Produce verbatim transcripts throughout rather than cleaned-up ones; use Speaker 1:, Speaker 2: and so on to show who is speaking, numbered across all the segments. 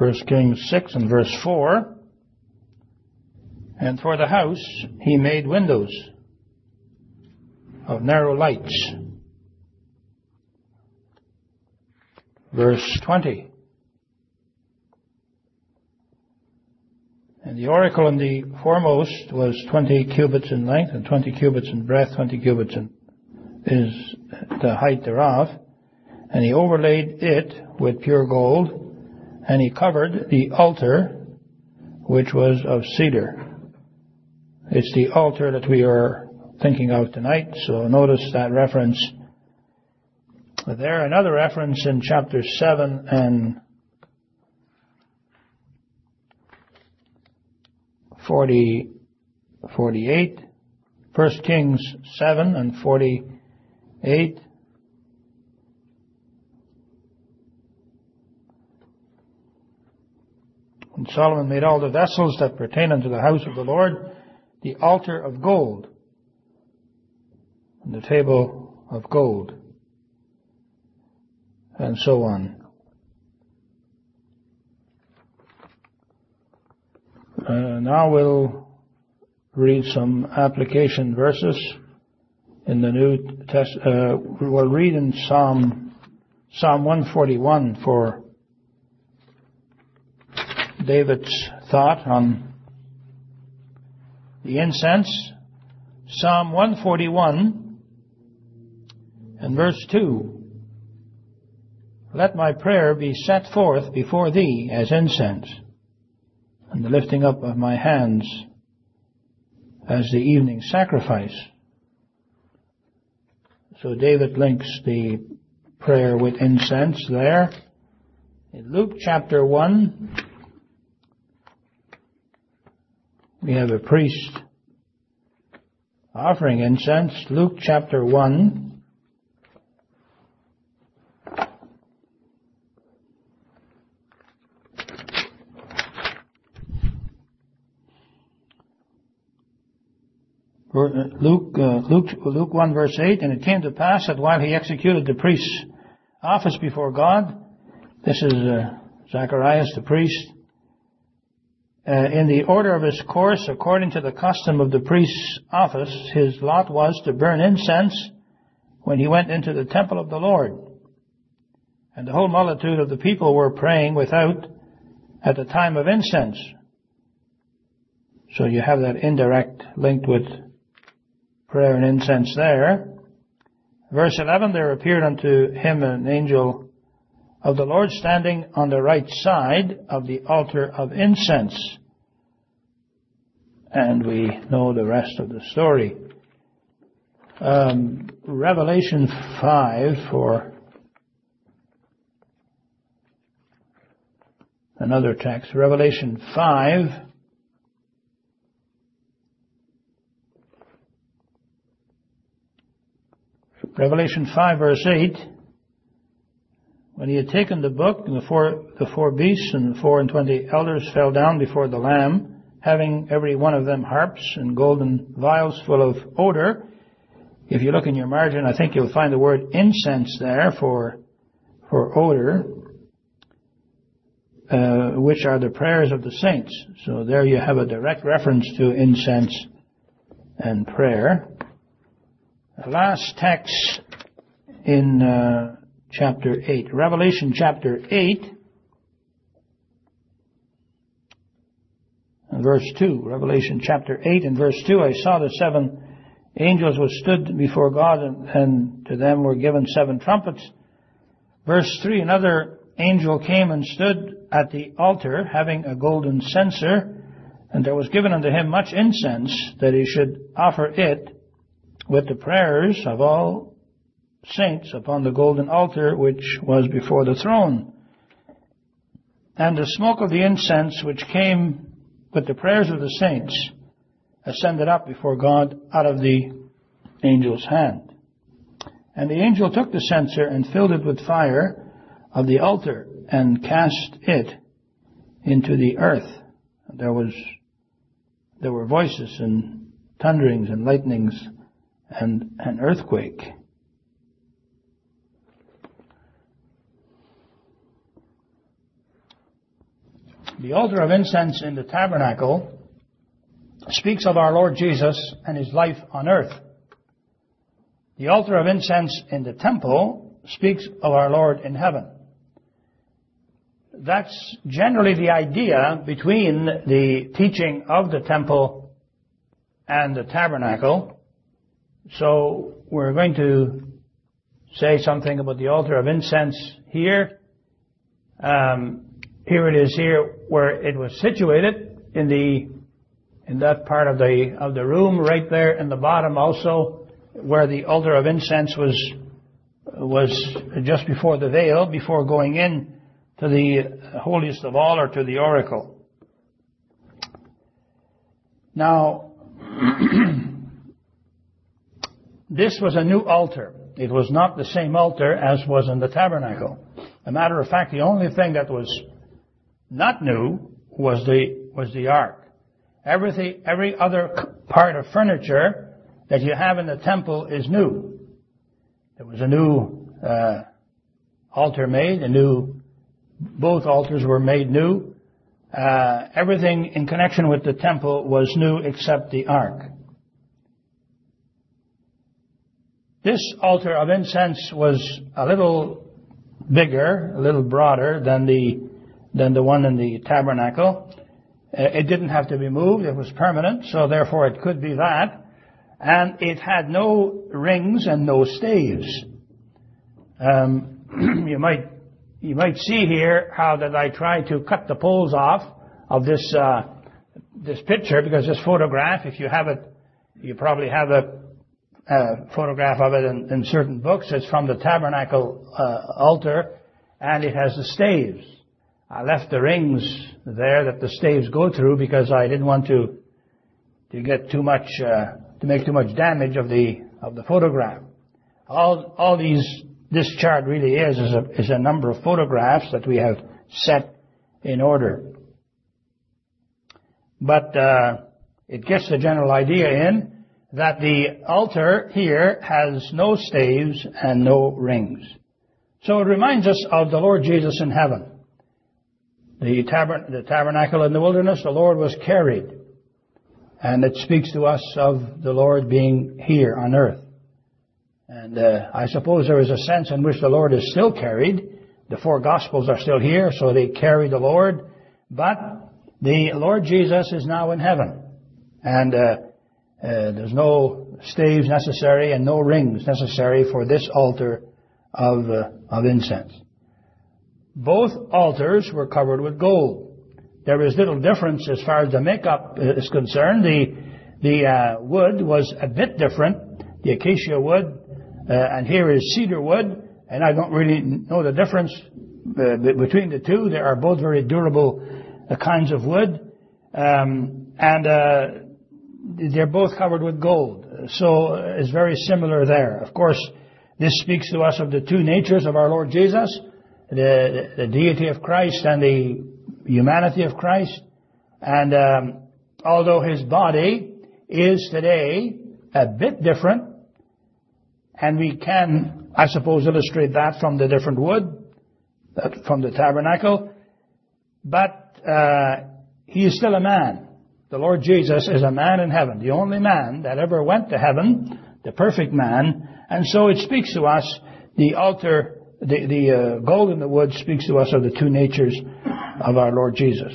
Speaker 1: First Kings six and verse four. And for the house he made windows of narrow lights. Verse twenty. And the oracle in the foremost was twenty cubits in length, and twenty cubits in breadth, twenty cubits in, is the height thereof. And he overlaid it with pure gold, and he covered the altar, which was of cedar. It's the altar that we are thinking of tonight, so notice that reference there. Another reference in chapter seven and forty, forty-eight. First Kings seven and forty-eight. And Solomon made all the vessels that pertain unto the house of the Lord, the altar of gold, and the table of gold, and so on. Uh, now we'll read some application verses in the New Testament. Uh, we'll read in Psalm Psalm one forty-one for David's thought on the incense. Psalm one forty-one and verse two. Let my prayer be set forth before thee as incense, and the lifting up of my hands as the evening sacrifice. So David links the prayer with incense there. In Luke chapter one, we have a priest offering incense. Luke chapter one. Luke, uh, Luke, Luke one verse eight, and it came to pass that while he executed the priest's office before God, this is uh, Zacharias the priest, uh, in the order of his course, according to the custom of the priest's office, his lot was to burn incense when he went into the temple of the Lord. And the whole multitude of the people were praying without at the time of incense. So you have that indirect linked with prayer and incense there. Verse eleven, there appeared unto him an angel of the Lord standing on the right side of the altar of incense. And we know the rest of the story. Um, Revelation five for another text. Revelation five. Revelation five verse eight, when he had taken the book, the four, the four beasts and the four and twenty elders fell down before the Lamb, having every one of them harps and golden vials full of odor. If you look in your margin, I think you'll find the word incense there for, for odor, uh, which are the prayers of the saints. So there you have a direct reference to incense and prayer. The last text in uh, chapter eight, Revelation chapter eight, and verse two. Revelation chapter eight and verse two, I saw the seven angels which stood before God, and, and to them were given seven trumpets. Verse three, another angel came and stood at the altar, having a golden censer, and there was given unto him much incense, that he should offer it with the prayers of all saints upon the golden altar which was before the throne. And the smoke of the incense which came with the prayers of the saints ascended up before God out of the angel's hand. And the angel took the censer and filled it with fire of the altar and cast it into the earth. There was, there were voices and thunderings and lightnings and an earthquake. The altar of incense in the tabernacle speaks of our Lord Jesus and His life on earth. The altar of incense in the temple speaks of our Lord in heaven. That's generally the idea between the teaching of the temple and the tabernacle. So we're going to say something about the altar of incense here. Um, here it is here where it was situated in the in that part of the of the room, right there in the bottom also, where the altar of incense was was just before the veil, before going in to the holiest of all, or to the oracle. Now, this was a new altar. It was not the same altar as was in the tabernacle. As a matter of fact, the only thing that was not new was the was the ark. Everything, every other part of furniture that you have in the temple is new. There was a new uh, altar made, a new. Both altars were made new. Uh, everything in connection with the temple was new except the ark. This altar of incense was a little bigger, a little broader than the than the one in the tabernacle. Uh, it didn't have to be moved; it was permanent, so therefore it could be that. And it had no rings and no staves. Um, you might. You might see here how that I tried to cut the poles off of this uh, this picture, because this photograph, if you have it, you probably have a, a photograph of it in, in certain books. It's from the tabernacle uh, altar, and it has the staves. I left the rings there that the staves go through because I didn't want to to get too much uh, to make too much damage of the of the photograph. All all these. This chart really is is a, is a number of photographs that we have set in order. But uh, it gets the general idea in that the altar here has no staves and no rings. So it reminds us of the Lord Jesus in heaven. The, tabern- the tabernacle in the wilderness, the Lord was carried. And it speaks to us of the Lord being here on earth. And uh, I suppose there is a sense in which the Lord is still carried. The four Gospels are still here, so they carry the Lord. But the Lord Jesus is now in heaven. And uh, uh, there's no staves necessary and no rings necessary for this altar of, uh, of incense. Both altars were covered with gold. There is little difference as far as the makeup is concerned. The, the uh, wood was a bit different. The acacia wood. Uh, and here is cedar wood, and I don't really know the difference uh, between the two. They are both very durable uh, kinds of wood, um, and uh, they're both covered with gold. So it's very similar there. Of course, this speaks to us of the two natures of our Lord Jesus, the, the deity of Christ and the humanity of Christ. And um, although His body is today a bit different, and we can, I suppose, illustrate that from the different wood, that from the tabernacle. But uh, He is still a man. The Lord Jesus is a man in heaven, the only man that ever went to heaven, the perfect man. And so it speaks to us, the altar, the, the uh, gold in the wood speaks to us of the two natures of our Lord Jesus.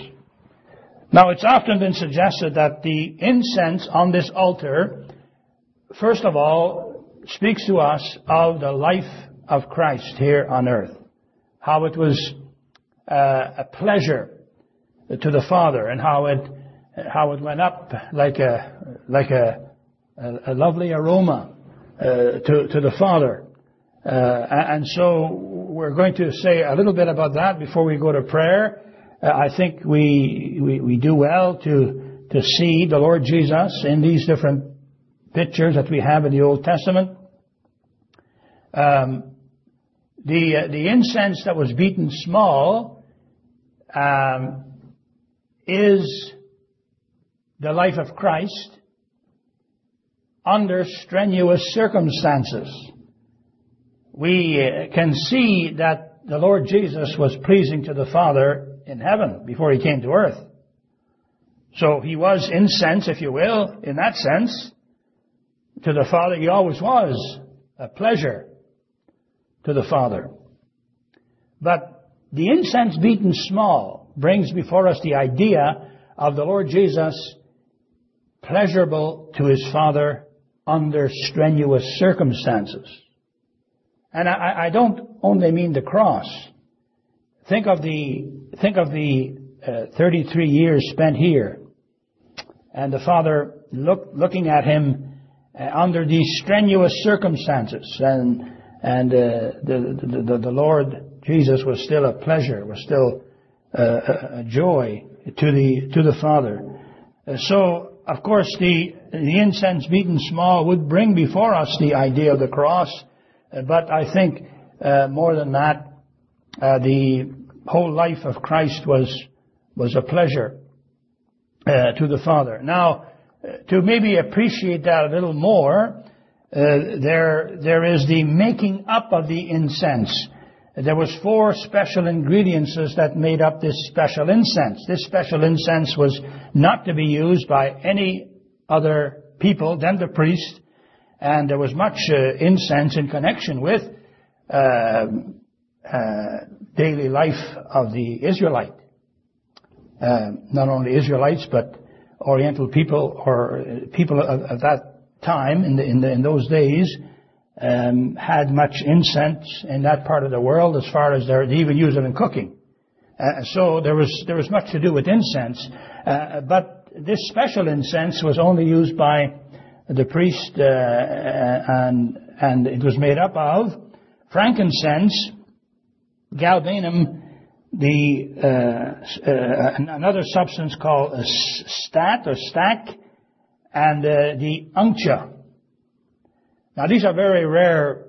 Speaker 1: Now, it's often been suggested that the incense on this altar, first of all, speaks to us of the life of Christ here on earth. How it was uh, a pleasure to the Father, and how it how it went up like a like a a, a lovely aroma uh, to to the Father. Uh, and so we're going to say a little bit about that before we go to prayer. Uh, I think we, we we do well to to see the Lord Jesus in these different pictures that we have in the Old Testament. Um, the uh, the incense that was beaten small um, is the life of Christ under strenuous circumstances. We uh, can see that the Lord Jesus was pleasing to the Father in heaven before he came to earth. So he was in sense, if you will, in that sense, to the Father. He always was a pleasure to the Father. But the incense beaten small brings before us the idea of the Lord Jesus pleasurable to his Father under strenuous circumstances. And I, I don't only mean the cross. Think of the, think of the uh, thirty-three years spent here, and the Father look, looking at him uh, under these strenuous circumstances, and and uh, the, the the Lord Jesus was still a pleasure, was still uh, a joy to the to the Father. Uh, so, of course, the the incense beaten small would bring before us the idea of the cross, uh, but I think uh, more than that, uh, the whole life of Christ was was a pleasure uh, to the Father. Now, uh, to maybe appreciate that a little more, uh, there there is the making up of the incense. There was four special ingredients that made up this special incense. This special incense was not to be used by any other people than the priest, and there was much uh, incense in connection with uh, uh, daily life of the Israelite. Uh, not only Israelites, but Oriental people or people of, of that time in, the, in, the, in those days um, had much incense in that part of the world, as far as they even use it in cooking. Uh, so there was there was much to do with incense, uh, but this special incense was only used by the priest, uh, and and it was made up of frankincense, galbanum, the uh, uh, another substance called a stat or stack, and uh, the uncia. Now these are very rare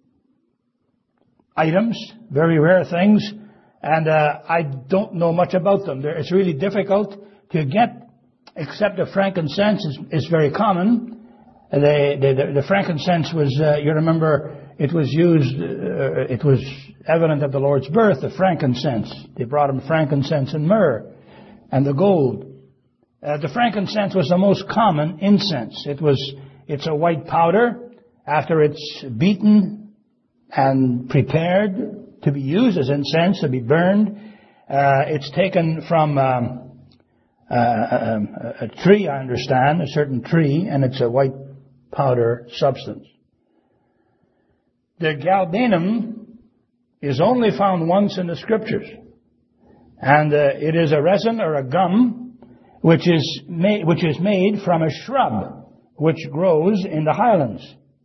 Speaker 1: items, very rare things, and uh, I don't know much about them. It's really difficult to get, except the frankincense is, is very common. The, the, the frankincense was, uh, you remember, it was used, uh, it was evident at the Lord's birth, the frankincense. They brought him frankincense and myrrh and the gold. Uh, the frankincense was the most common incense. It was, it's a white powder. After it's beaten and prepared to be used as incense, to be burned, uh, it's taken from um, uh, a, a tree, I understand, a certain tree, and it's a white powder substance. The galbanum is only found once in the Scriptures, and uh, it is a resin or a gum which is made, which is made from a shrub which grows in the highlands.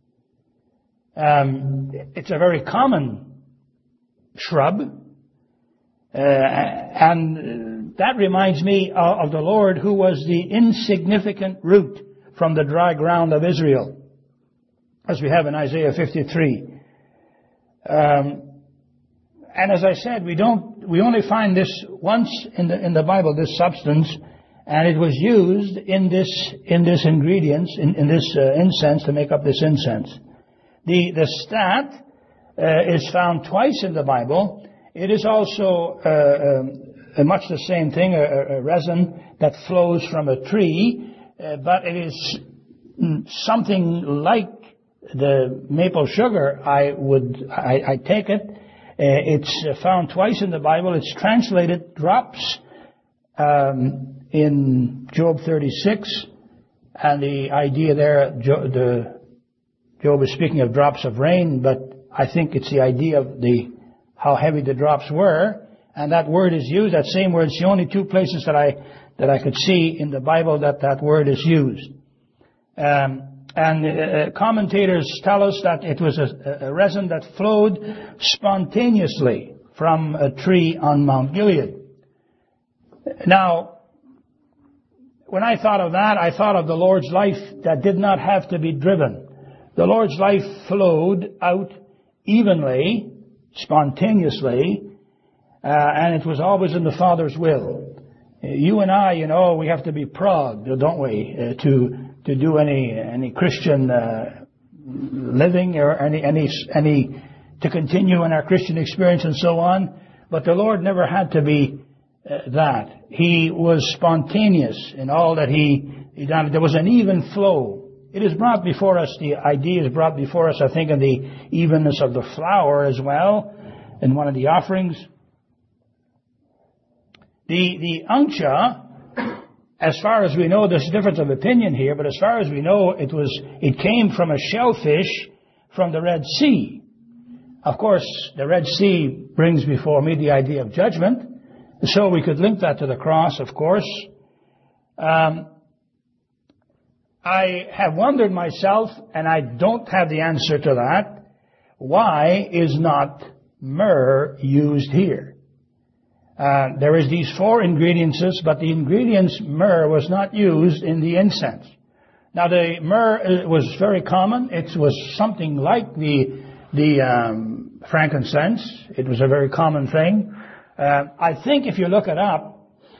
Speaker 1: Um, it's a very common shrub, uh, and that reminds me of, of the Lord, who was the insignificant root from the dry ground of Israel, as we have in Isaiah fifty-three. Um, and as I said, we don't, we only find this once in the in the Bible, this substance, and it was used in this in this ingredients in, in this uh, incense to make up this incense. The the stat uh, is found twice in the Bible. It is also uh, um, much the same thing, a, a resin that flows from a tree, uh, but it is something like the maple sugar. I would I, I take it. Uh, it's found twice in the Bible. It's translated drops um, in Job thirty-six, and the idea there, the Job is speaking of drops of rain, but I think it's the idea of the how heavy the drops were, and that word is used. That same word. It's the only two places that I that I could see in the Bible that that word is used. Um, and uh, commentators tell us that it was a, a resin that flowed spontaneously from a tree on Mount Gilead. Now, when I thought of that, I thought of the Lord's life that did not have to be driven. The Lord's life flowed out evenly, spontaneously, uh, and it was always in the Father's will. You and I, you know, we have to be proud, don't we, uh, to to do any any Christian uh, living or any any any to continue in our Christian experience and so on. But the Lord never had to be uh, that. He was spontaneous in all that he, he done. There was an even flow. It is brought before us, the idea is brought before us, I think, in the evenness of the flour as well, in one of the offerings. The, the unction, as far as we know, there's a difference of opinion here, but as far as we know, it was, it came from a shellfish from the Red Sea. Of course, the Red Sea brings before me the idea of judgment, so we could link that to the cross, of course. Um, I have wondered myself, and I don't have the answer to that, why is not myrrh used here? Uh, there is these four ingredients, but the ingredients myrrh was not used in the incense. Now the myrrh was very common. It was something like the the um, frankincense. It was a very common thing. Uh, I think if you look it up,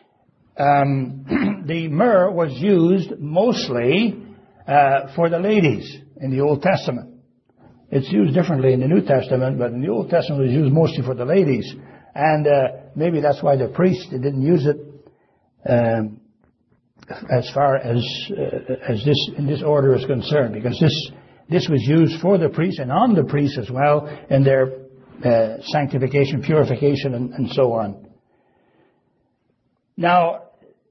Speaker 1: um, the myrrh was used mostly uh, for the ladies in the Old Testament. It's used differently in the New Testament, but in the Old Testament it was used mostly for the ladies. And uh, maybe that's why the priests didn't use it um, as far as uh, as this in this order is concerned, because this this was used for the priests and on the priests as well in their uh, sanctification, purification, and, and so on. Now,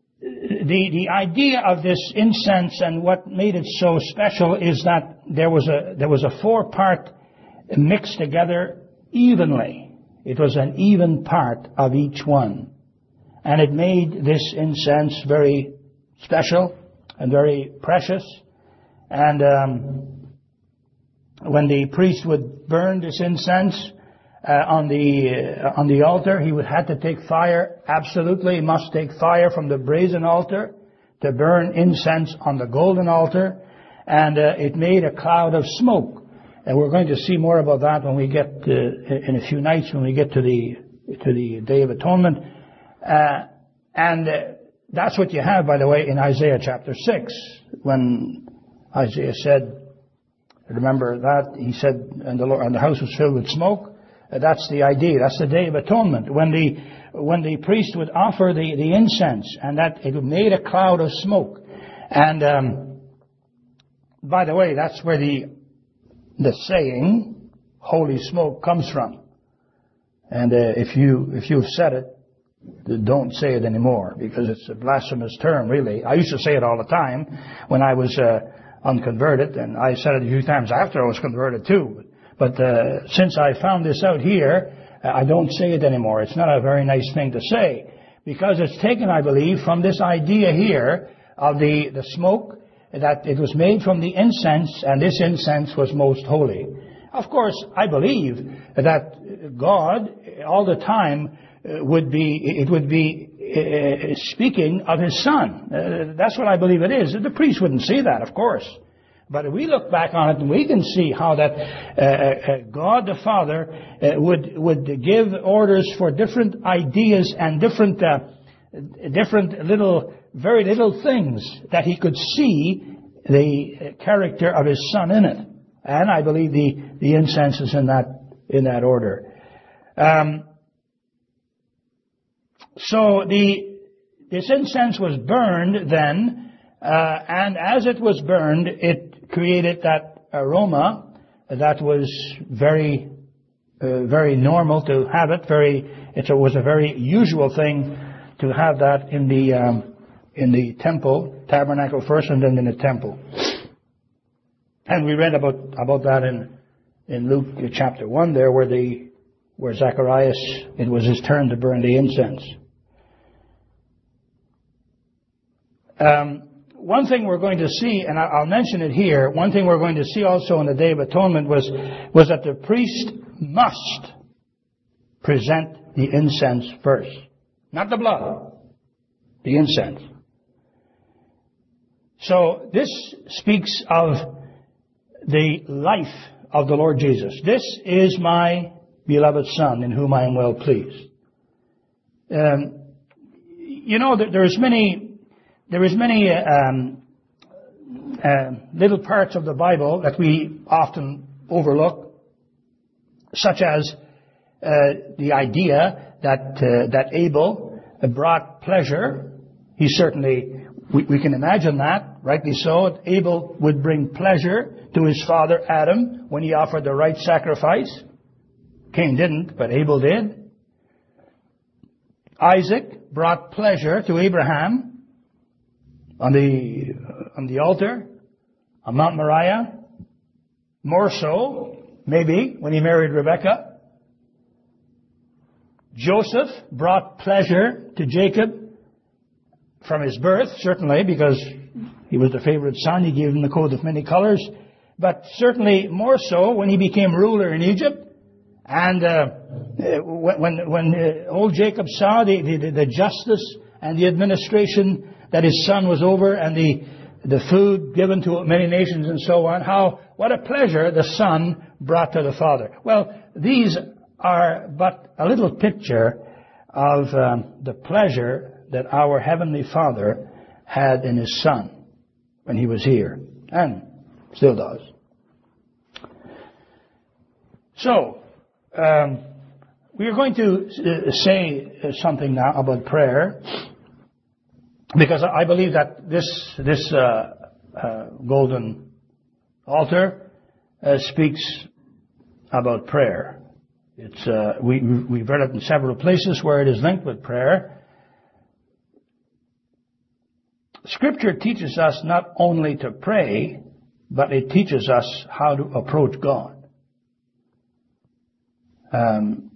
Speaker 1: the the idea of this incense and what made it so special is that there was a there was a four part mixed together evenly. It was an even part of each one, and it made this incense very special and very precious. And um, when the priest would burn this incense uh, on the uh, on the altar, he would have to take fire. Absolutely, he must take fire from the brazen altar to burn incense on the golden altar, and uh, it made a cloud of smoke. And we're going to see more about that when we get to, in a few nights when we get to the to the Day of Atonement, uh, and uh, that's what you have, by the way, in Isaiah chapter six, when Isaiah said, remember that, he said, and the, Lord, and the house was filled with smoke. Uh, that's the idea. That's the Day of Atonement, when the when the priest would offer the, the incense, and that it made a cloud of smoke. And um, by the way, that's where the the saying "holy smoke" comes from. And uh, if you if you've said it, don't say it anymore, because it's a blasphemous term, really. I used to say it all the time when I was uh, unconverted, and I said it a few times after I was converted too. But uh, since I found this out here, I don't say it anymore. It's not a very nice thing to say, because it's taken, I believe, from this idea here of the, the smoke, that it was made from the incense, and this incense was most holy. Of course, I believe that God, all the time, uh, would be, it would be uh, speaking of His Son. Uh, that's what I believe it is. The priest wouldn't see that, of course. But if we look back on it, and we can see how that uh, uh, God the Father uh, would would give orders for different ideas and different uh, different little, very little things that He could see the character of His Son in it. And I believe the the incense is in that in that order. Um, so the this incense was burned then, uh, and as it was burned, it created that aroma that was very, uh, very normal to have it. Very, it was a very usual thing to have that in the um, in the temple, tabernacle first, and then in the temple. And we read about about that in in Luke chapter one there, where the where Zacharias, it was his turn to burn the incense. Um, One thing we're going to see, and I'll mention it here, one thing we're going to see also on the Day of Atonement was, was that the priest must present the incense first. Not the blood, the incense. So this speaks of the life of the Lord Jesus. This is my beloved Son, in whom I am well pleased. Um, you know, there's many... There is many um, uh, little parts of the Bible that we often overlook, such as uh, the idea that uh, that Abel brought pleasure. He certainly, we, we can imagine that, rightly so. Abel would bring pleasure to his father Adam when he offered the right sacrifice. Cain didn't, but Abel did. Isaac brought pleasure to Abraham on the, on the altar, on Mount Moriah. More so, maybe, when he married Rebekah. Joseph brought pleasure to Jacob from his birth, certainly, because he was the favorite son. He gave him the coat of many colors. But certainly more so when he became ruler in Egypt. And uh, when when uh, old Jacob saw the, the, the justice and the administration that his son was over, and the the food given to many nations and so on, how what a pleasure the son brought to the father. Well, these are but a little picture of um, the pleasure that our Heavenly Father had in His Son when He was here, and still does. So, um, we are going to uh, say something now about prayer, because I believe that this this uh, uh, golden altar uh, speaks about prayer. It's uh, we we've read it in several places where it is linked with prayer. Scripture teaches us not only to pray, but it teaches us how to approach God. Um,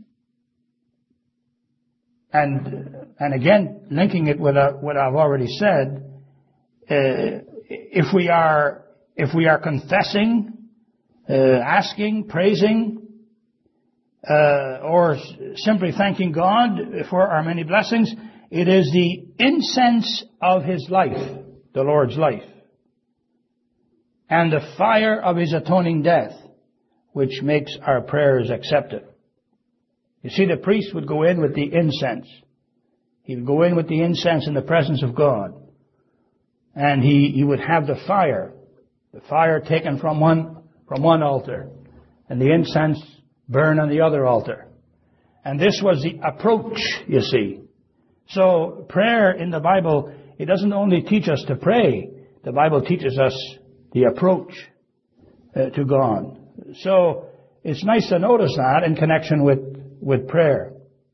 Speaker 1: and and again, linking it with uh, what I've already said, uh, if we are if we are confessing, uh, asking, praising, uh, or simply thanking God for our many blessings, it is the incense of His life, the Lord's life, and the fire of His atoning death, which makes our prayers accepted. You see, the priest would go in with the incense. He would go in with the incense in the presence of God. And he, he would have the fire, the fire taken from one, from one altar, and the incense burn on the other altar. And this was the approach, you see. So prayer in the Bible, it doesn't only teach us to pray. The Bible teaches us the approach uh, to God. So it's nice to notice that in connection with, with prayer.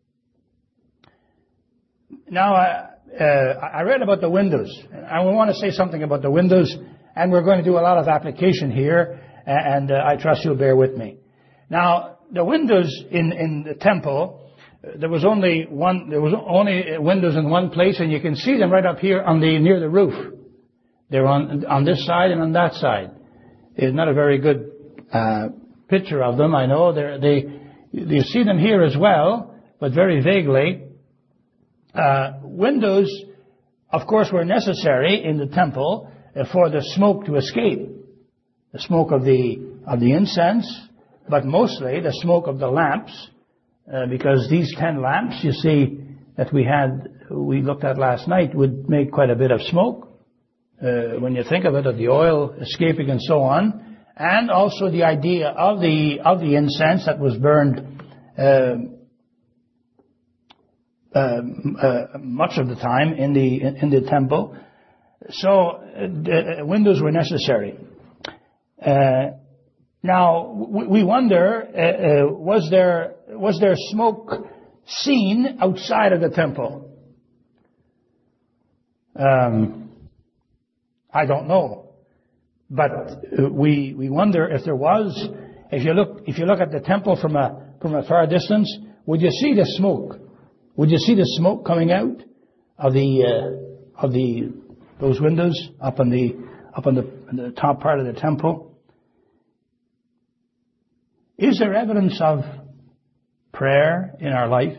Speaker 1: Now, uh, uh, I read about the windows. I want to say something about the windows, and we're going to do a lot of application here, and uh, I trust you'll bear with me. Now, the windows in, in the temple, there was only one, there was only windows in one place, and you can see them right up here on the, near the roof. They're on, on this side and on that side. It's not a very good, uh, picture of them, I know. They're, they, you see them here as well, but very vaguely. Uh, windows, of course, were necessary in the temple uh, for the smoke to escape. The smoke of the, of the incense, but mostly the smoke of the lamps. Uh, because these ten lamps, you see, that we had, we looked at last night, would make quite a bit of smoke. Uh, when you think of it, of the oil escaping and so on. And also the idea of the, of the incense that was burned, uh, uh, uh, much of the time in the, in, in the temple. So, uh, the windows were necessary. Uh, now, we wonder, uh, uh, was there, was there smoke seen outside of the temple? Um, I don't know, but we we wonder if there was. If you look, if you look at the temple from a from a far distance, would you see the smoke? Would you see the smoke coming out of the uh, of the those windows up on the up on the, on the top part of the temple? Is there evidence of prayer in our life?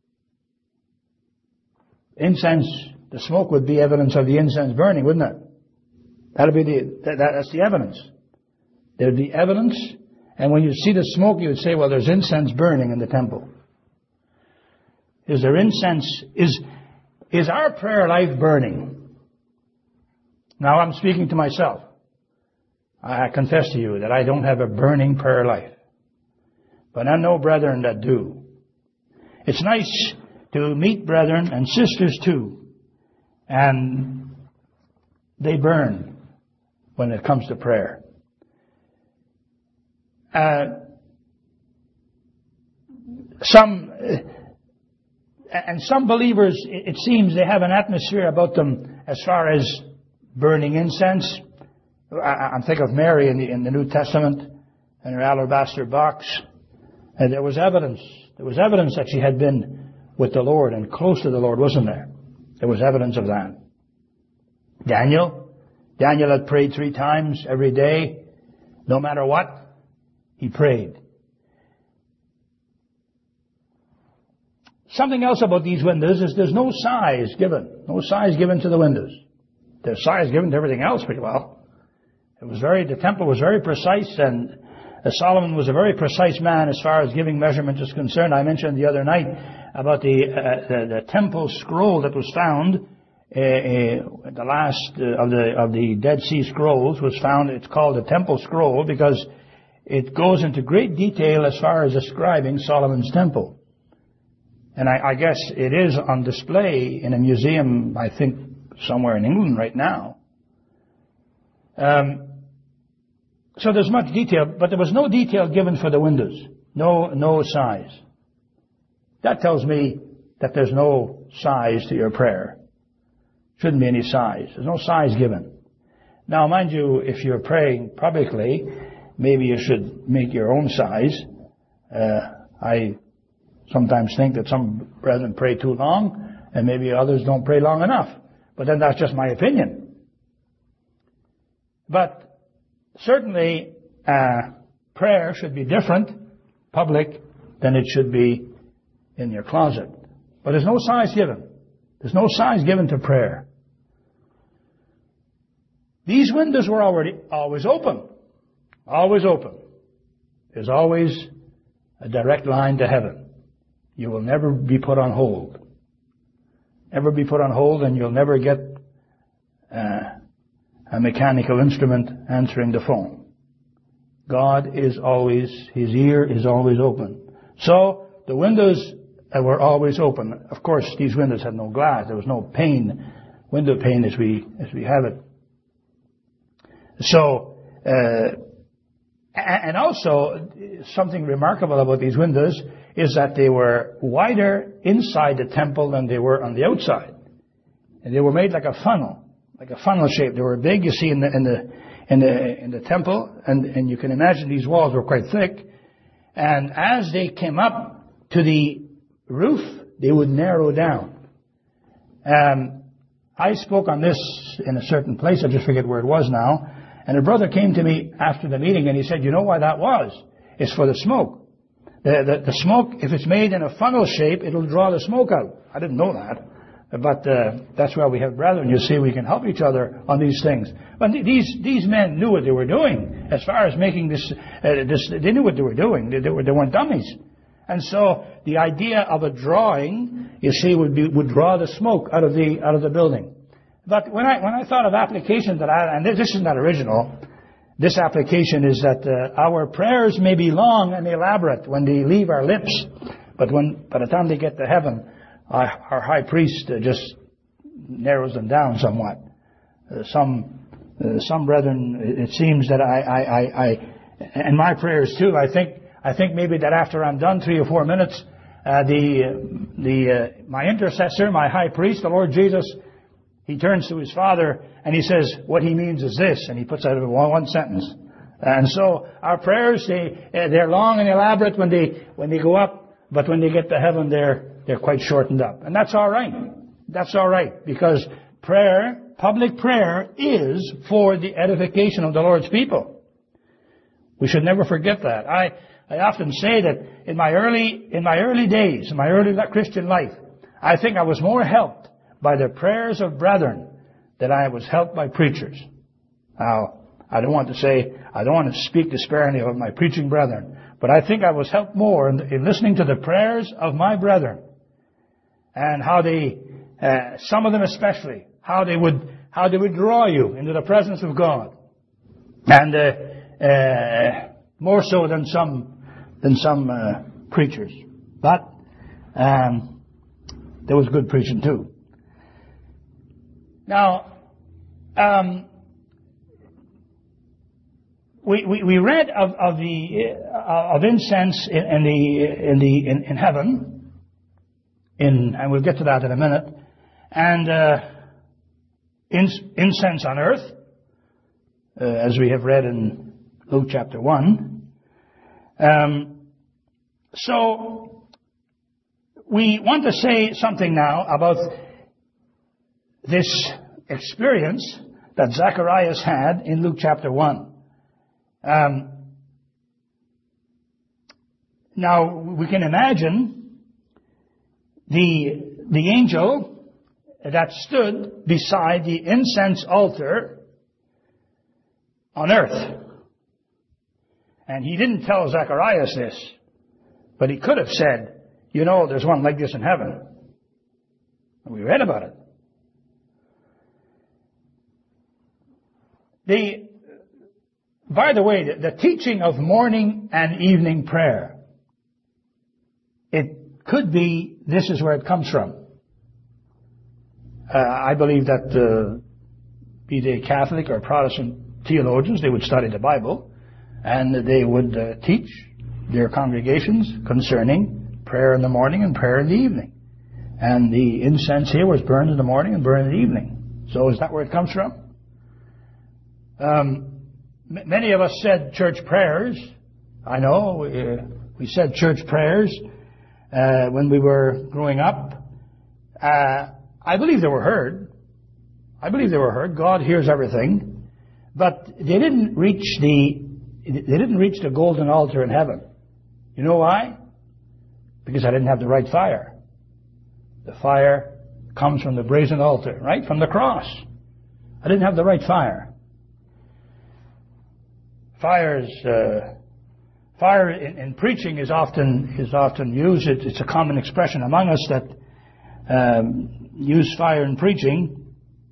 Speaker 1: Incense, the smoke would be evidence of the incense burning, wouldn't it? That'll be the, that, that's the evidence. There'd be evidence, and when you see the smoke, you would say, well, there's incense burning in the temple. Is there incense? Is, is our prayer life burning? Now, I'm speaking to myself. I confess to you that I don't have a burning prayer life. But I know brethren that do. It's nice to meet brethren and sisters too. And they burn when it comes to prayer. Uh, some, uh, and some believers, it seems they have an atmosphere about them as far as burning incense. I, I'm thinking of Mary in the, in the New Testament and her alabaster box. And there was evidence. There was evidence that she had been with the Lord and close to the Lord, wasn't there? There was evidence of that. Daniel. Daniel had prayed three times every day. No matter what, he prayed. Something else about these windows is there's no size given. No size given to the windows. There's size given to everything else pretty well. It was very, the temple was very precise, and Solomon was a very precise man as far as giving measurement is concerned. I mentioned the other night about the, uh, the, the temple scroll that was found. Uh, uh, the last uh, of the of the Dead Sea Scrolls was found. It's called the Temple Scroll because it goes into great detail as far as describing Solomon's temple. And I, I guess it is on display in a museum, I think, somewhere in England right now. Um, so there's much detail, but there was no detail given for the windows. No, no size. That tells me that there's no size to your prayer. Shouldn't be any size. There's no size given. Now, mind you, if you're praying publicly, maybe you should make your own size. Uh, I sometimes think that some brethren pray too long, and maybe others don't pray long enough. But then that's just my opinion. But certainly, uh, prayer should be different, public, than it should be in your closet. But there's no size given. There's no size given to prayer. These windows were already always open. Always open. There's always a direct line to heaven. You will never be put on hold. Never be put on hold, and you'll never get uh, a mechanical instrument answering the phone. God is always, His ear is always open. So, the windows were always open. Of course, these windows had no glass. There was no pane, window pane as we, as we have it. So, uh, and also, something remarkable about these windows is that they were wider inside the temple than they were on the outside. And they were made like a funnel, like a funnel shape. They were big, you see, in the, in the, in the, in the temple. And, and you can imagine these walls were quite thick. And as they came up to the roof, they would narrow down. Um, I spoke on this in a certain place. I just forget where it was now. And a brother came to me after the meeting and he said, you know why that was? It's for the smoke. The, the, the smoke, if it's made in a funnel shape, it'll draw the smoke out. I didn't know that. But uh, that's why we have brethren. You see, we can help each other on these things. But these these men knew what they were doing as far as making this. Uh, this they knew what they were doing. They, they, were, they weren't dummies. And so the idea of a drawing, you see, would be would draw the smoke out of the out of the building. But when I when I thought of applications that I, and this is not original, this application is that uh, our prayers may be long and elaborate when they leave our lips, but when by the time they get to heaven, our, our high priest uh, just narrows them down somewhat. Uh, some uh, some brethren, it seems that I, I, I, I and my prayers too. I think I think maybe that after I'm done three or four minutes, uh, the the uh, my intercessor, my high priest, the Lord Jesus, he turns to his Father and he says, what he means is this, and he puts out one, one sentence. And so our prayers, they, they're long and elaborate when they, when they go up, but when they get to heaven, they're, they're quite shortened up. And that's alright. That's alright, because prayer, public prayer, is for the edification of the Lord's people. We should never forget that. I, I often say that in my early, in my early days, in my early Christian life, I think I was more helped by the prayers of brethren that I was helped by preachers. Now, I don't want to say, I don't want to speak disparagingly of my preaching brethren, but I think I was helped more in, in listening to the prayers of my brethren and how they, uh, some of them especially, how they would, how they would draw you into the presence of God, and uh, uh, more so than some than some uh, preachers. But um, there was good preaching too. Now, um, we, we we read of of the uh, of incense in, in the in the in, in heaven, in and we'll get to that in a minute, and uh, in, incense on earth, uh, as we have read in Luke chapter one. Um, so we want to say something now about this experience that Zacharias had in Luke chapter one. Um, now, we can imagine the, the angel that stood beside the incense altar on earth. And he didn't tell Zacharias this, but he could have said, you know, there's one like this in heaven. And we read about it. The, by the way, the, the teaching of morning and evening prayer, it could be, this is where it comes from. Uh, I believe that, uh, be they Catholic or Protestant theologians, they would study the Bible, and they would uh, teach their congregations concerning prayer in the morning and prayer in the evening. And the incense here was burned in the morning and burned in the evening. So is that where it comes from? Um, m- many of us said church prayers. I know, we, uh, we said church prayers uh, when we were growing up. Uh, I believe they were heard. I believe they were heard. God hears everything. But they didn't reach the They didn't reach the golden altar in heaven. You know why? Because I didn't have the right fire. The fire comes from the brazen altar, right? From the cross. I didn't have the right fire. Fires, uh, fire in, in preaching is often is often used. It, it's a common expression among us that um, use fire in preaching.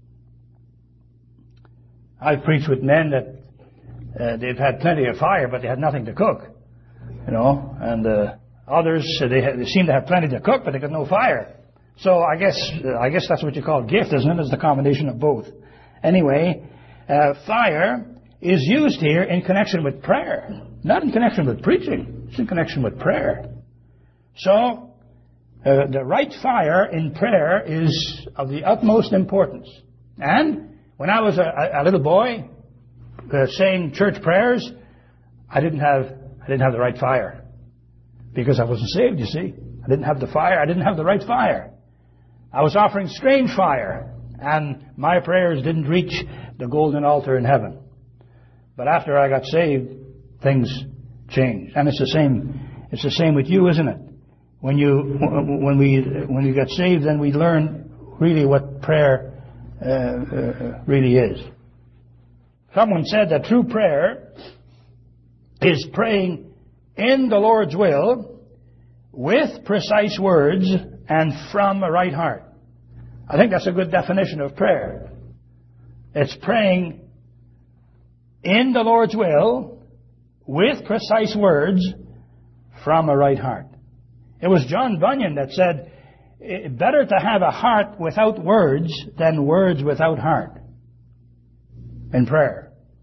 Speaker 1: I've preached with men that Uh, they've had plenty of fire, but they had nothing to cook, you know. And uh, others, uh, they, ha- they seem to have plenty to cook, but they got no fire. So I guess uh, I guess that's what you call gift, isn't it? It's the combination of both. Anyway, uh, fire is used here in connection with prayer, not in connection with preaching. It's in connection with prayer. So uh, the right fire in prayer is of the utmost importance. And when I was a, a, a little boy, Uh, saying church prayers, I didn't have I didn't have the right fire because I wasn't saved. You see, I didn't have the fire. I didn't have the right fire. I was offering strange fire, and my prayers didn't reach the golden altar in heaven. But after I got saved, things changed, and it's the same. It's the same with you, isn't it? When you when we when we get saved, then we learn really what prayer uh, uh, really is. Someone said that true prayer is praying in the Lord's will with precise words and from a right heart. I think that's a good definition of prayer. It's praying in the Lord's will with precise words from a right heart. It was John Bunyan that said, better to have a heart without words than words without heart. In prayer.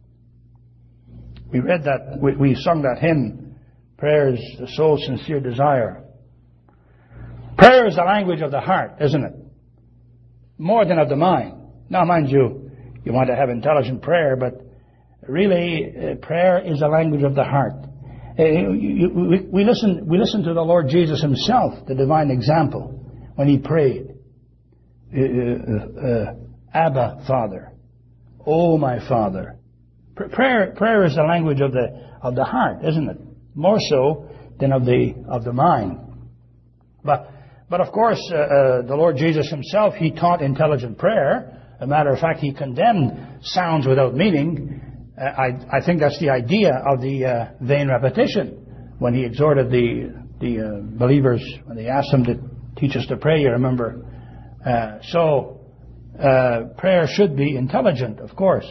Speaker 1: We read that, we, we sung that hymn, Prayer is the soul's sincere desire. Prayer is the language of the heart, isn't it? More than of the mind. Now, mind you, you want to have intelligent prayer, but really, uh, prayer is the language of the heart. Uh, you, you, we, we, listen, we listen to the Lord Jesus himself, the divine example, when he prayed. Uh, uh, uh, Abba, Father. Oh, my Father. Prayer, prayer is the language of the of the heart, isn't it? More so than of the of the mind. But but of course, uh, uh, the Lord Jesus himself, he taught intelligent prayer. As a matter of fact, he condemned sounds without meaning. Uh, I I think that's the idea of the uh, vain repetition when he exhorted the the uh, believers when they asked him to teach us to pray. You remember? Uh, so uh, prayer should be intelligent, of course.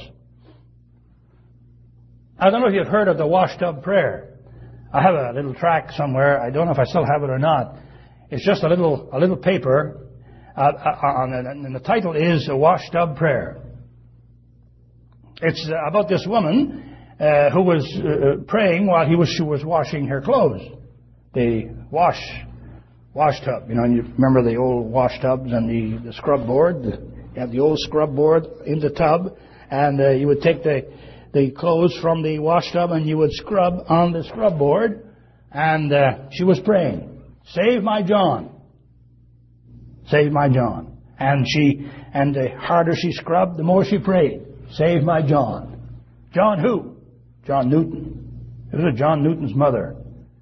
Speaker 1: I don't know if you've heard of the washtub prayer. I have a little tract somewhere. I don't know if I still have it or not. It's just a little a little paper uh, on, and the title is A Washtub Prayer. It's about this woman uh, who was uh, praying while he was, she was washing her clothes. The wash, wash tub. You know, and you remember the old wash tubs and the, the scrub board. You have the old scrub board in the tub, and uh, you would take the, the clothes from the wash tub and you would scrub on the scrub board. And uh, she was praying, "Save my John. Save my John." And she, and the harder she scrubbed, the more she prayed. "Save my John." John who? John Newton. It was John Newton's mother.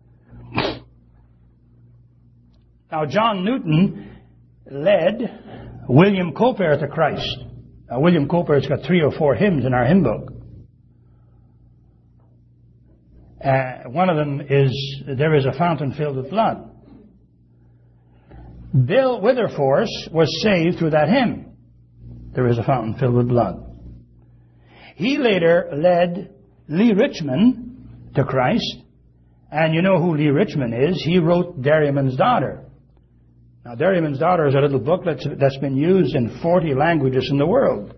Speaker 1: Now, John Newton led William Cowper to Christ. Now, William Cowper's got three or four hymns in our hymn book. Uh, one of them is, "There is a fountain filled with blood." Bill Witherforce was saved through that hymn. "There is a fountain filled with blood." He later led Lee Richmond to Christ. And you know who Lee Richmond is. He wrote Dairyman's Daughter. Now, Dairyman's Daughter is a little book that's, that's been used in forty languages in the world.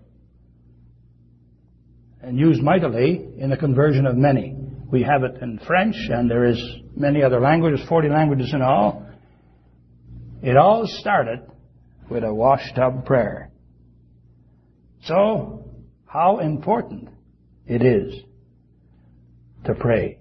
Speaker 1: And used mightily in the conversion of many. We have it in French, and there is many other languages, forty languages in all. It all started with a washtub prayer. So, how important it is to pray.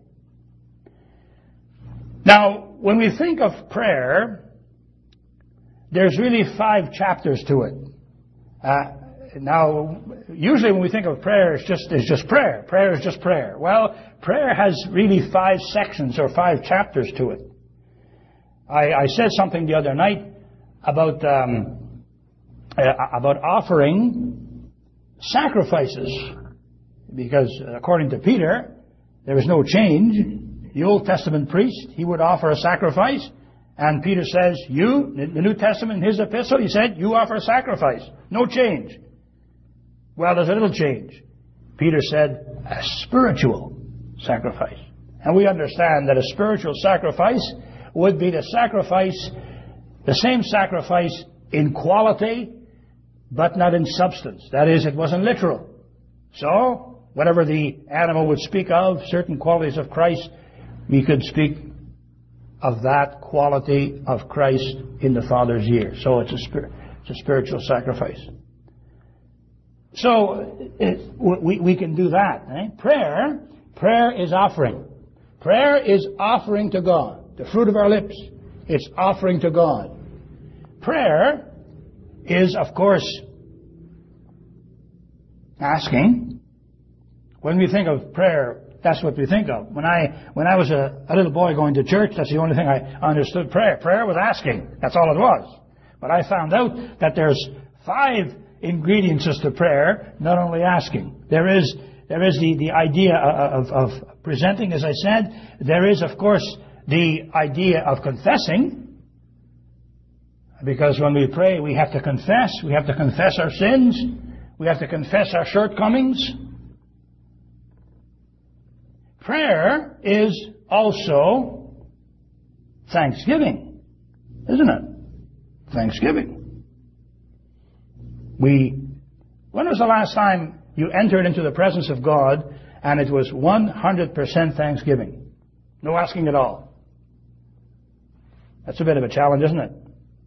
Speaker 1: Now, when we think of prayer, there's really five chapters to it. Uh, now, usually when we think of prayer, it's just, it's just prayer. Prayer is just prayer. Well, prayer has really five sections or five chapters to it. I, I said something the other night about um, uh, about offering sacrifices, because according to Peter, there was no change. The Old Testament priest, he would offer a sacrifice, and Peter says, you, the New Testament, in his epistle, he said, you offer a sacrifice. No change. Well, there's a little change. Peter said, a spiritual sacrifice. And we understand that a spiritual sacrifice would be the sacrifice, the same sacrifice in quality, but not in substance. That is, it wasn't literal. So, whatever the animal would speak of, certain qualities of Christ, we could speak of that quality of Christ in the Father's year. So it's a, spir- it's a spiritual sacrifice. So it, we, we can do that. Eh? Prayer, prayer is offering. Prayer is offering to God. The fruit of our lips, it's offering to God. Prayer is, of course, asking. When we think of prayer, that's what we think of. When I when I was a, a little boy going to church, that's the only thing I understood prayer. Prayer was asking. That's all it was. But I found out that there's five ingredients to prayer, not only asking. There is there is the, the idea of, of presenting, as I said. There is, of course, the idea of confessing. Because when we pray, we have to confess. We have to confess our sins. We have to confess our shortcomings. Prayer is also thanksgiving, isn't it? Thanksgiving. We, when was the last time you entered into the presence of God and it was one hundred percent thanksgiving? No asking at all. That's a bit of a challenge, isn't it?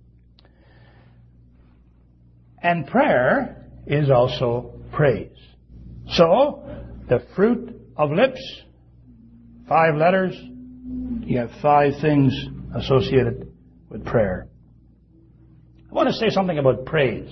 Speaker 1: And prayer is also praise. So, the fruit of lips, five letters, you have five things associated with prayer. I want to say something about praise.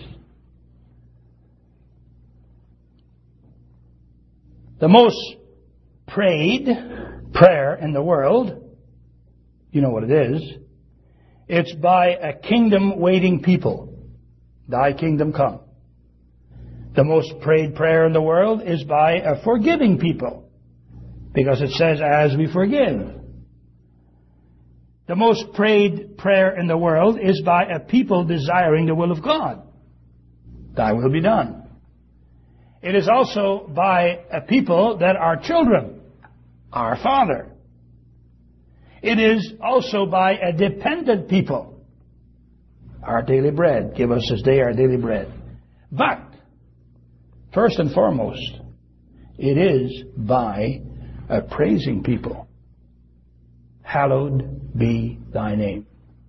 Speaker 1: The most prayed prayer in the world, you know what it is, it's by a kingdom-waiting people. Thy kingdom come. The most prayed prayer in the world is by a forgiving people, because it says, as we forgive. The most prayed prayer in the world is by a people desiring the will of God. Thy will be done. It is also by a people that are children, our Father. It is also by a dependent people, our daily bread. Give us this day our daily bread. But, first and foremost, it is by a praising people. Hallowed be thy name.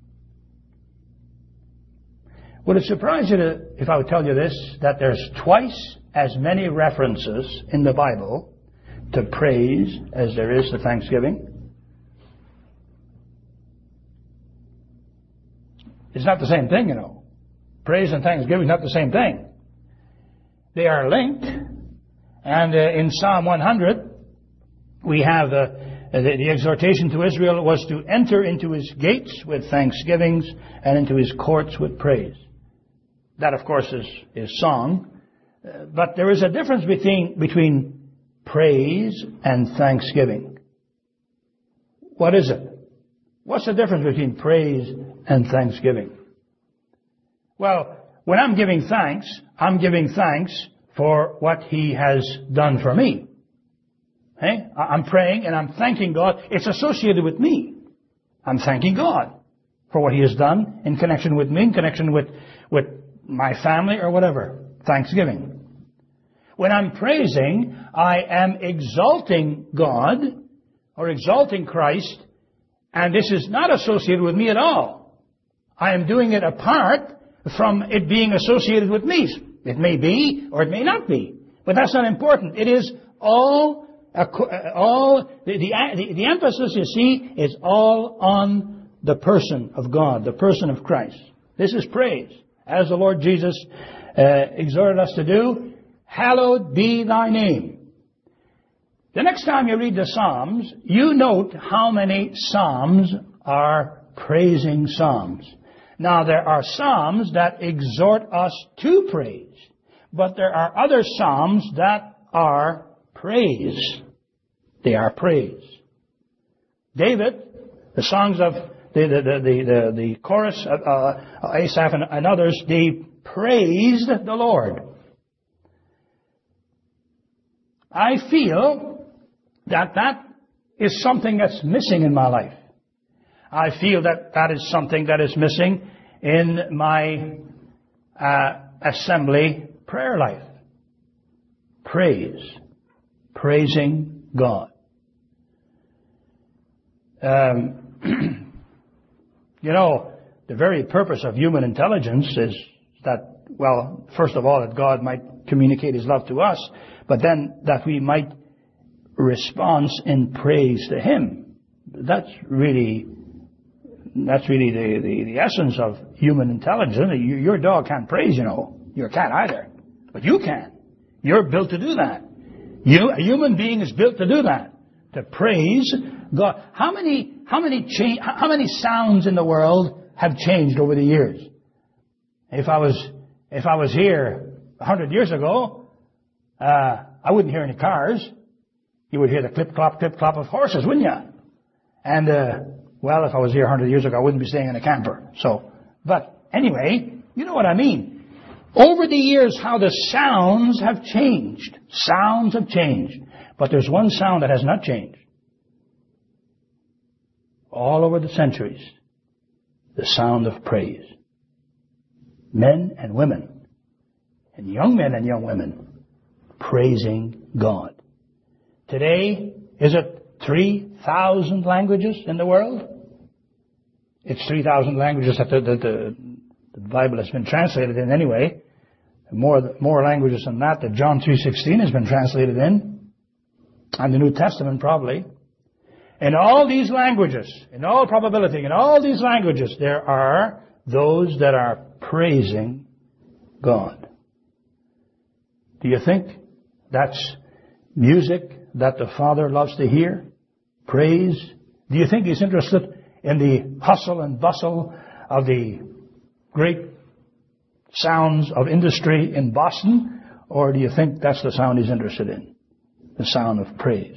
Speaker 1: Would it surprise you to, if I would tell you this, that there's twice as many references in the Bible to praise as there is to thanksgiving? It's not the same thing, you know. Praise and thanksgiving is not the same thing. They are linked. And uh, in Psalm one hundred, we have uh, the, the exhortation to Israel was to enter into his gates with thanksgivings and into his courts with praise. That, of course, is, is song. Uh, but there is a difference between, between praise and thanksgiving. What is it? What's the difference between praise and thanksgiving? Well, when I'm giving thanks, I'm giving thanks for what he has done for me. Hey? I'm praying and I'm thanking God. It's associated with me. I'm thanking God for what he has done in connection with me, in connection with, with my family or whatever. Thanksgiving. When I'm praising, I am exalting God or exalting Christ, and this is not associated with me at all. I am doing it apart from it being associated with me. It may be or it may not be, but that's not important. It is all, all the, the, the emphasis, you see, is all on the person of God, the person of Christ. This is praise. As the Lord Jesus uh, exhorted us to do, hallowed be thy name. The next time you read the Psalms, you note how many Psalms are praising Psalms. Now, there are Psalms that exhort us to praise, but there are other Psalms that are praise. They are praise. David, the songs of the the the the, the, the chorus of uh, Asaph and, and others, they praised the Lord. I feel that that is something that's missing in my life. I feel that that is something that is missing in my uh, assembly prayer life. Praise. Praising God. Um, you know, the very purpose of human intelligence is that, well, first of all, that God might communicate his love to us, but then that we might respond in praise to him. That's really... That's really the, the, the essence of human intelligence. You, your dog can't praise, you know. Your cat either. But you can. You're built to do that. You, a human being is built to do that. To praise God. How many, how many cha- how many sounds in the world have changed over the years? If I was, if I was here a hundred years ago, uh, I wouldn't hear any cars. You would hear the clip-clop, clip-clop of horses, wouldn't you? And, uh, Well, if I was here a hundred years ago, I wouldn't be staying in a camper. So, but anyway, you know what I mean. Over the years, how the sounds have changed. Sounds have changed. But there's one sound that has not changed. All over the centuries, the sound of praise. Men and women, and young men and young women, praising God. Today, is it three thousand languages in the world? It's three thousand languages that the, the, the, the Bible has been translated in anyway. More, more languages than that that John three sixteen has been translated in. And the New Testament probably. In all these languages, in all probability, in all these languages, there are those that are praising God. Do you think that's music that the Father loves to hear? Praise? Do you think he's interested in the hustle and bustle of the great sounds of industry in Boston? Or do you think that's the sound he's interested in? The sound of praise.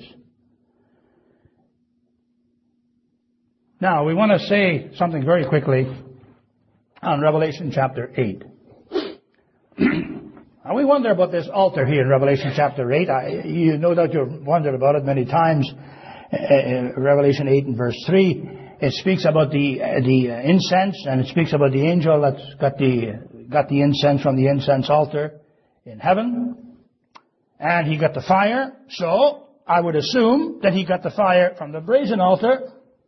Speaker 1: Now, we want to say something very quickly on Revelation chapter eight. And we wonder about this altar here in Revelation chapter eight. I, you no doubt you've wondered about it many times. Uh, Revelation eight and verse three. it speaks about the uh, the uh, incense, and it speaks about the angel that's got the got the incense from the incense altar in heaven, and he got the fire. So I would assume that he got the fire from the brazen altar.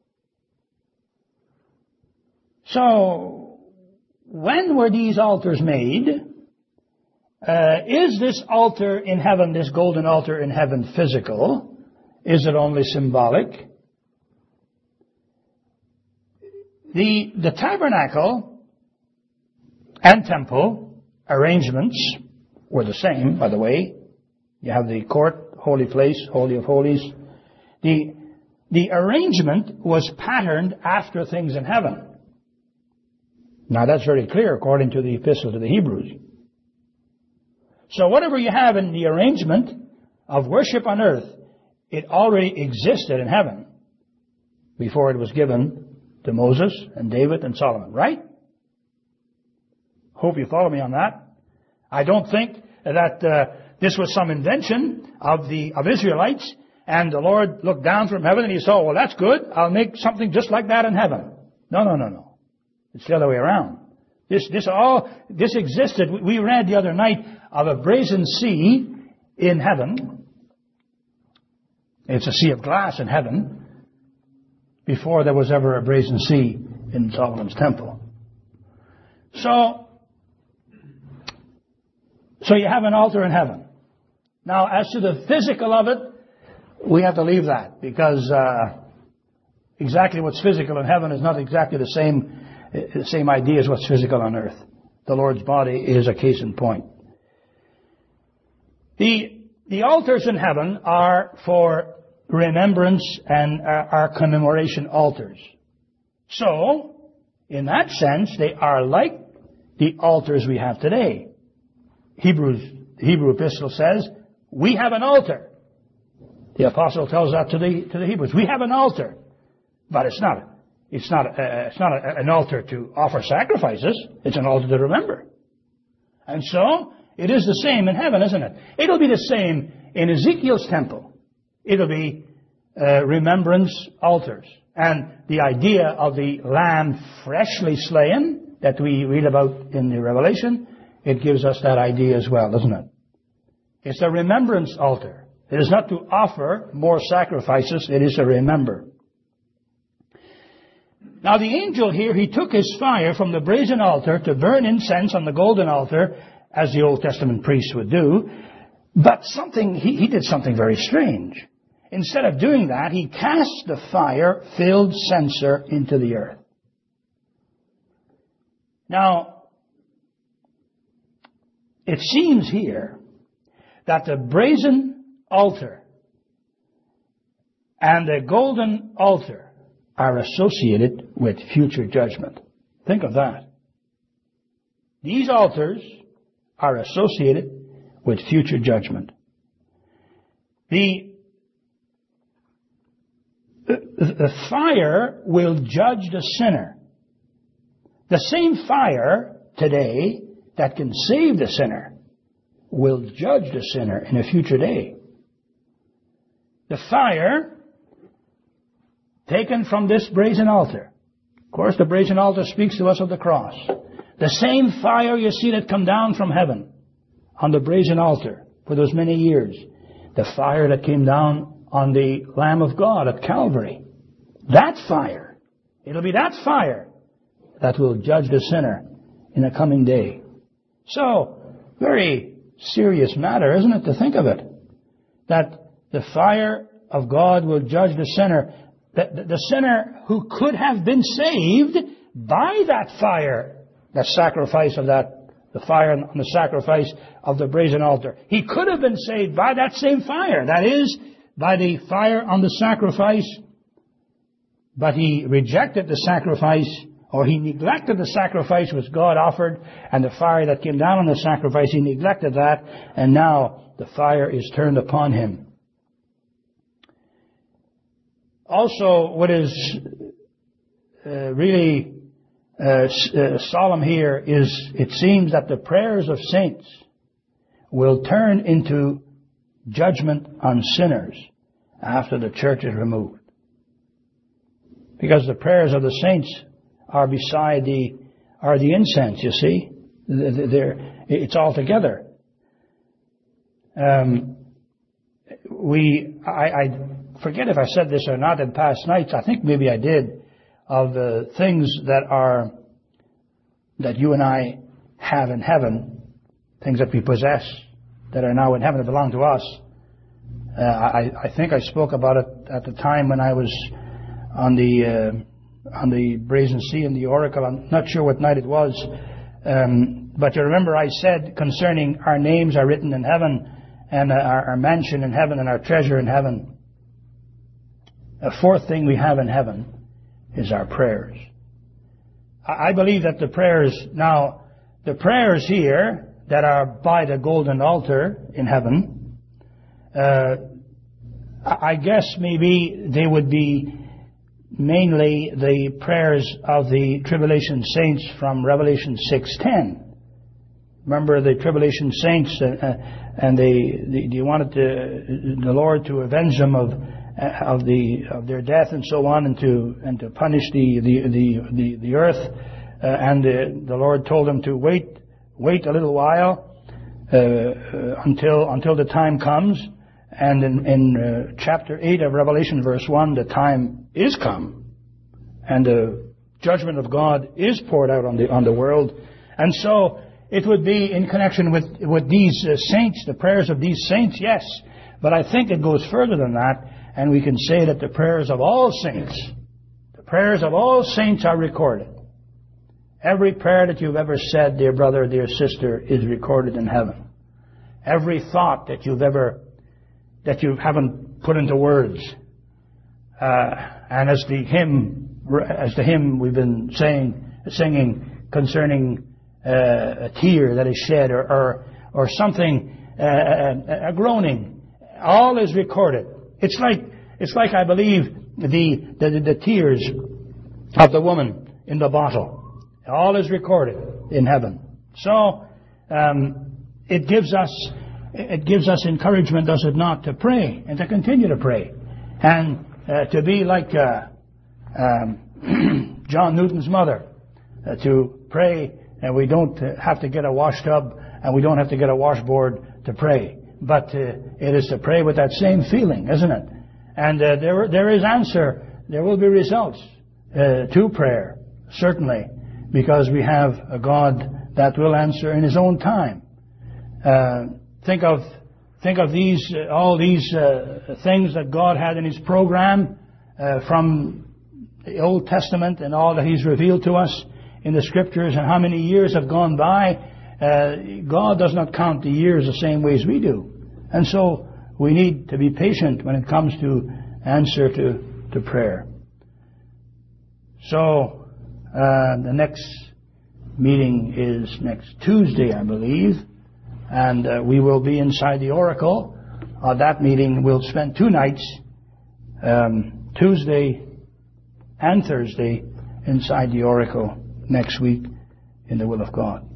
Speaker 1: So when were these altars made? Uh, is this altar in heaven, this golden altar in heaven, physical? Is it only symbolic? The, the tabernacle and temple arrangements were the same, by the way. You have the court, holy place, holy of holies. The, the arrangement was patterned after things in heaven. Now that's very clear according to the epistle to the Hebrews. So whatever you have in the arrangement of worship on earth, it already existed in heaven before it was given to Moses and David and Solomon, right? Hope you follow me on that. I don't think that uh, this was some invention of the of Israelites, and the Lord looked down from heaven and he saw, well, that's good. I'll make something just like that in heaven. No, no, no, no. It's the other way around. This, this all, this existed. We read the other night of a brazen sea in heaven. It's a sea of glass in heaven before there was ever a brazen sea in Solomon's temple. So, so you have an altar in heaven. Now, as to the physical of it, we have to leave that because uh, exactly what's physical in heaven is not exactly the same the same idea as what's physical on earth. The Lord's body is a case in point. The the altars in heaven are for remembrance and are, are commemoration altars. So, in that sense, they are like the altars we have today. Hebrews, the Hebrew epistle says, we have an altar. The apostle tells that to the to the Hebrews. We have an altar, but it's not it's not a, it's not a, an altar to offer sacrifices. It's an altar to remember. And so it is the same in heaven, isn't it? It'll be the same in Ezekiel's temple. It'll be uh, remembrance altars, and the idea of the lamb freshly slain that we read about in the Revelation, it gives us that idea as well, doesn't it? It's a remembrance altar. It is not to offer more sacrifices, it is to remember. Now the angel here, he took his fire from the brazen altar to burn incense on the golden altar, as the Old Testament priests would do, but something, he, he did something very strange. Instead of doing that, he cast the fire-filled censer into the earth. Now, it seems here that the brazen altar and the golden altar are associated with future judgment. Think of that. These altars are associated with future judgment. The, the, the fire will judge the sinner. The same fire today that can save the sinner will judge the sinner in a future day. The fire taken from this brazen altar. Of course, the brazen altar speaks to us of the cross. The same fire you see that come down from heaven on the brazen altar for those many years. The fire that came down on the Lamb of God at Calvary. That fire. It'll be that fire that will judge the sinner in a coming day. So, very serious matter, isn't it, to think of it? That the fire of God will judge the sinner. The, the, the sinner who could have been saved by that fire, that sacrifice of that, the fire on the sacrifice of the brazen altar. He could have been saved by that same fire. That is, by the fire on the sacrifice. But he rejected the sacrifice, or he neglected the sacrifice which God offered, and the fire that came down on the sacrifice, he neglected that, and now the fire is turned upon him. Also, what is uh, really uh, uh, solemn here is it seems that the prayers of saints will turn into judgment on sinners after the church is removed. Because the prayers of the saints are beside the, are the incense, you see. They're, it's all together. Um, we, I, I forget if I said this or not in past nights. I think maybe I did, of the things that are, that you and I have in heaven, things that we possess, that are now in heaven, that belong to us. Uh, I, I think I spoke about it at the time when I was on the uh, on the Brazen Sea in the Oracle. I'm not sure what night it was, um, but you remember I said concerning our names are written in heaven, and uh, our, our mansion in heaven, and our treasure in heaven. A fourth thing we have in heaven is our prayers. I, I believe that the prayers now, the prayers here that are by the golden altar in heaven, Uh, I guess maybe they would be mainly the prayers of the tribulation saints from Revelation six ten. Remember the tribulation saints, uh, uh, and they, they they wanted to, the Lord to avenge them of uh, of the of their death and so on, and to and to punish the the the the, the earth. Uh, and uh, the Lord told them to wait wait a little while uh, uh, until until the time comes. And in, in uh, chapter eight of Revelation, verse one, the time is come, and the judgment of God is poured out on the on the world. And so it would be in connection with with these uh, saints, the prayers of these saints, yes. But I think it goes further than that, and we can say that the prayers of all saints, the prayers of all saints are recorded. Every prayer that you've ever said, dear brother, dear sister, is recorded in heaven. Every thought that you've ever that you haven't put into words. Uh, and as the hymn, as the hymn we've been saying, singing concerning uh, a tear that is shed, or or, or something, uh, a, a groaning, all is recorded. It's like it's like I believe the, the the tears of the woman in the bottle. All is recorded in heaven. So um, it gives us. It gives us encouragement, does it not, to pray and to continue to pray, and uh, to be like uh, um, John Newton's mother, uh, to pray, and we don't have to get a wash tub, and we don't have to get a washboard to pray, but uh, it is to pray with that same feeling, isn't it? And uh, there there is answer, there will be results uh, to prayer, certainly, because we have a God that will answer in His own time. Uh, Think of think of these uh, all these uh, things that God had in His program uh, from the Old Testament, and all that He's revealed to us in the Scriptures, and how many years have gone by. Uh, God does not count the years the same way as we do, and so we need to be patient when it comes to answer to to prayer. So uh, the next meeting is next Tuesday, I believe. And uh, we will be inside the Oracle. Uh, that meeting we'll spend two nights, um, Tuesday and Thursday, inside the Oracle next week in the will of God.